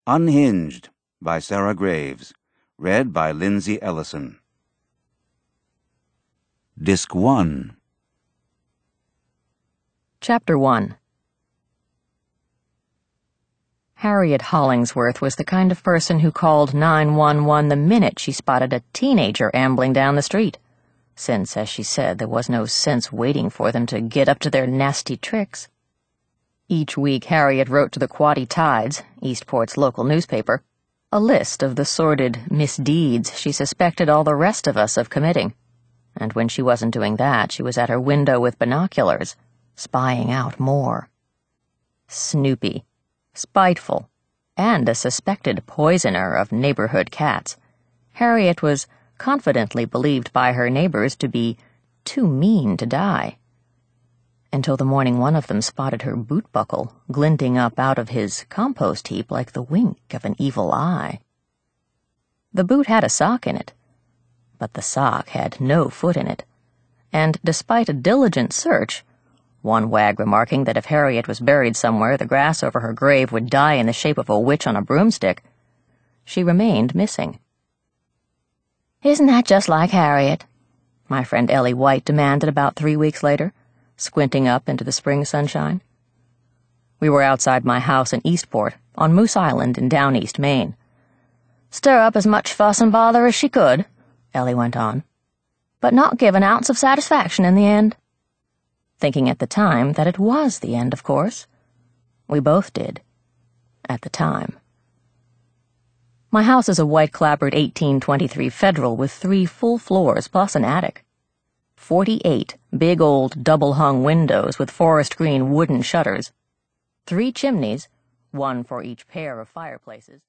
Unhinged by Sarah Graves. Read by Lindsay Ellison. Disc 1. Chapter 1. Harriet Hollingsworth was the kind of person who called 911 the minute she spotted a teenager ambling down the street, since, as she said, there was no sense waiting for them to get up to their nasty tricks. Each week, Harriet wrote to the Quoddy Tides, Eastport's local newspaper, a list of the sordid misdeeds she suspected all the rest of us of committing. And when she wasn't doing that, she was at her window with binoculars, spying out more. Snoopy, spiteful, and a suspected poisoner of neighborhood cats, Harriet was confidently believed by her neighbors to be too mean to die. Until the morning one of them spotted her boot buckle glinting up out of his compost heap like the wink of an evil eye. The boot had a sock in it, but the sock had no foot in it, and despite a diligent search, one wag remarking that if Harriet was buried somewhere, the grass over her grave would die in the shape of a witch on a broomstick, she remained missing. "Isn't that just like Harriet?" my friend Ellie White demanded about 3 weeks later, squinting up into the spring sunshine. We were outside my house in Eastport, on Moose Island in Down East, Maine. "Stir up as much fuss and bother as she could," Ellie went on, "but not give an ounce of satisfaction in the end." Thinking at the time that it was the end, of course. We both did. At the time. My house is a white-clapboard 1823 Federal with 3 full floors plus an attic. 48 big old double-hung windows with forest green wooden shutters. 3 chimneys, one for each pair of fireplaces.